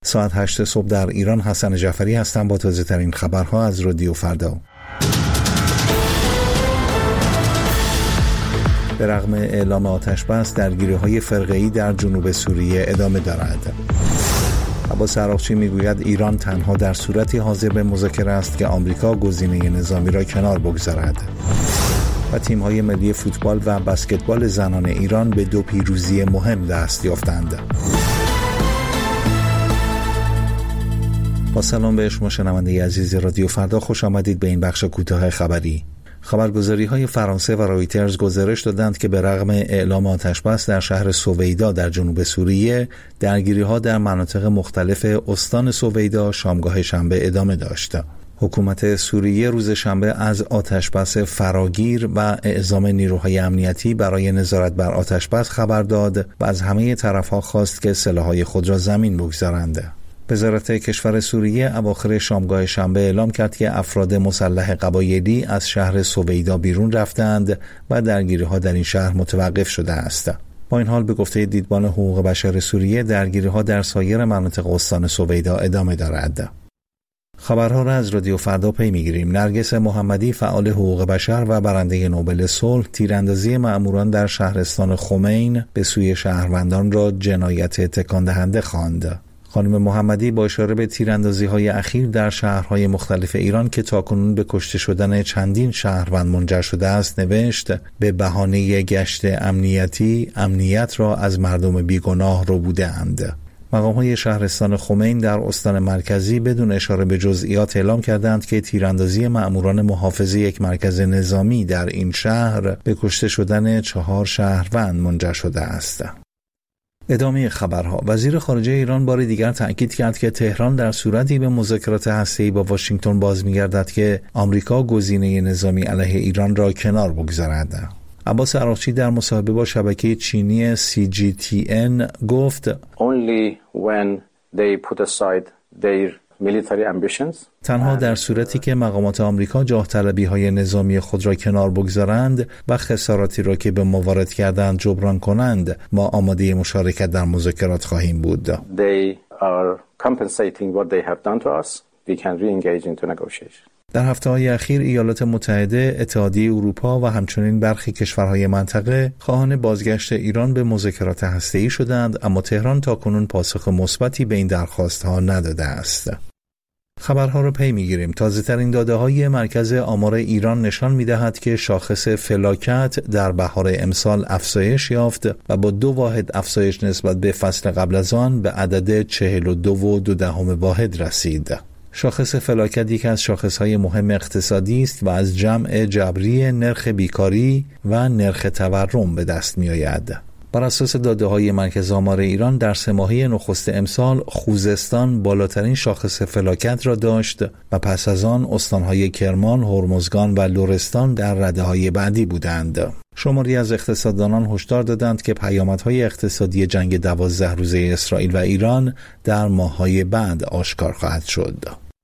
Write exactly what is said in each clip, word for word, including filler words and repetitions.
ساعت هشت صبح در ایران. حسن جعفری هستم با تازه ترین خبرها از رادیو فردا. به رغم اعلام آتش بس، درگیری‌های فرقه‌ای در جنوب سوریه ادامه دارد. عباس عراقچی میگوید ایران تنها در صورتی حاضر به مذاکره است که آمریکا گزینه نظامی را کنار بگذارد. و تیم‌های ملی فوتبال و بسکتبال زنان ایران به دو پیروزی مهم دست یافتند. با سلام به شما شنونده عزیز رادیو فردا، خوش آمدید به این بخش کوتاه خبری. خبرگزاری‌های فرانسه و رایترز گزارش دادند که به رغم اعلام آتش‌بس در شهر سویدا در جنوب سوریه، درگیری‌ها در مناطق مختلف استان سویدا شامگاه شنبه ادامه داشت. حکومت سوریه روز شنبه از آتش‌بس فراگیر و اعزام نیروهای امنیتی برای نظارت بر آتش‌بس خبر داد و از همه طرف‌ها خواست که سلاح‌های خود را زمین بگذارند. وزارت کشور سوریه اواخر شامگاه شنبه اعلام کرد که افراد مسلح قبایلی از شهر سویدا بیرون رفتند و درگیری‌ها در این شهر متوقف شده است. با این حال به گفته دیدبان حقوق بشر سوریه، درگیری‌ها در سایر مناطق استان سویدا ادامه دارد. خبرها را از رادیو فردا پی می‌گیریم. نرگس محمدی، فعال حقوق بشر و برنده نوبل صلح، تیراندازی مأموران در شهرستان خمین به سوی شهروندان را جنایت تکان دهنده خواند. خانم محمدی با اشاره به تیراندازی‌های اخیر در شهرهای مختلف ایران که تاکنون به کشته شدن چندین شهروند منجر شده است نوشت: به بهانه گشت امنیتی، امنیت را از مردم بیگناه ربوده‌اند. مقام‌های شهرستان خمین در استان مرکزی بدون اشاره به جزئیات اعلام کردند که تیراندازی مأموران محافظ یک مرکز نظامی در این شهر به کشته شدن چهار شهروند منجر شده است. ادامه خبرها. وزیر خارجه ایران بار دیگر تأکید کرد که تهران در صورتی به مذاکرات هسته‌ای با واشنگتن باز می‌گردد که آمریکا گزینه نظامی علیه ایران را کنار بگذارد. عباس عراقچی در مصاحبه با شبکه چینی سی جی تی ان گفت: Only when they put aside their military ambitions. تنها در صورتی که مقامات آمریکا جاه طلبی‌های نظامی خود را کنار بگذارند و خساراتی را که به ما وارد کردند جبران کنند، ما آماده مشارکت در مذاکرات خواهیم بود. They are compensating what they have done to us. We can re-engage into negotiation. در هفته‌های اخیر ایالات متحده، اتحادیه اروپا و همچنین برخی کشورهای منطقه خواهان بازگشت ایران به مذاکرات هسته‌ای شدند، اما تهران تاکنون پاسخ مثبتی به این درخواست‌ها نداده است. خبرها را پی می‌گیریم. تازه‌ترین داده‌های مرکز آمار ایران نشان می‌دهد که شاخص فلاکت در بهار امسال افزایش یافت و با دو واحد افزایش نسبت به فصل قبل از آن به عدد چهل و دو و دو دهم واحد رسید. شاخص فلاکت یک از شاخص‌های مهم اقتصادی است و از جمع جبری نرخ بیکاری و نرخ تورم به دست می‌آید. بر اساس داده‌های مرکز آمار ایران در سه ماهه نخست امسال خوزستان بالاترین شاخص فلاکت را داشت و پس از آن استان‌های کرمان، هرمزگان و لرستان در رده‌های بعدی بودند. شماری از اقتصاددانان هشدار دادند که پیامدهای اقتصادی جنگ دوازده روزه اسرائیل و ایران در ماه‌های بعد آشکار خواهد شد.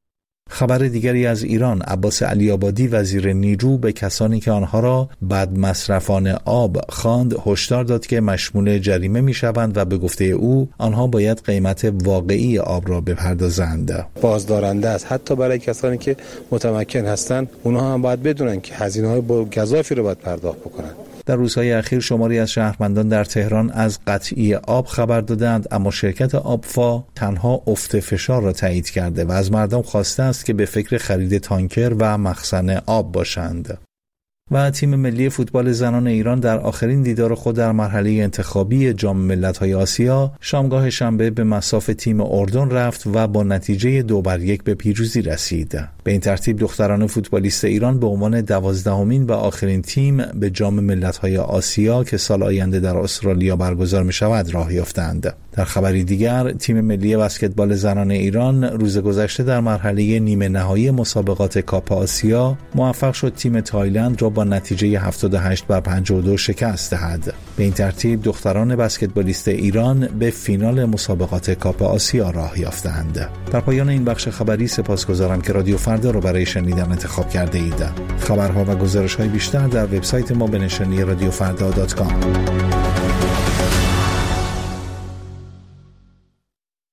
خبر دیگری از ایران. عباس علی‌آبادی وزیر نیرو به کسانی که آنها را بد مصرفان آب خواند هشدار داد که مشمول جریمه می‌شوند و به گفته او آنها باید قیمت واقعی آب را بپردازند. بازدارنده است حتی برای کسانی که متمکن هستند، اونها هم باید بدونن که هزینه‌های گزافی را باید پرداخت بکنند. در روزهای اخیر شماری از شهروندان در تهران از قطعی آب خبر دادند، اما شرکت آبفا تنها افت فشار را تایید کرده و از مردم خواسته است که به فکر خرید تانکر و مخزن آب باشند. و تیم ملی فوتبال زنان ایران در آخرین دیدار خود در مرحله انتخابی جام ملت‌های آسیا شامگاه شنبه به مصاف تیم اردن رفت و با نتیجه دو بر یک به پیروزی رسید. به این ترتیب دختران فوتبالیست ایران به عنوان دوازدهمین و آخرین تیم به جام ملت‌های آسیا که سال آینده در استرالیا برگزار می‌شود راه یافتند. در خبری دیگر، تیم ملی بسکتبال زنان ایران روز گذشته در مرحله نیمه نهایی مسابقات کاپ آسیا موفق شد تیم تایلند را با نتیجه هفتاد و هشت بر پنجاه و دو شکست دهد. به این ترتیب دختران بسکتبالیست ایران به فینال مسابقات کاپ آسیا راه یافتند. در پایان این بخش خبری سپاسگزارم که رادیو فردا را برای شنیدن انتخاب کرده اید. خبرها و گزارش‌های بیشتر در وبسایت ما به نشانی رادیو فردا دات کام.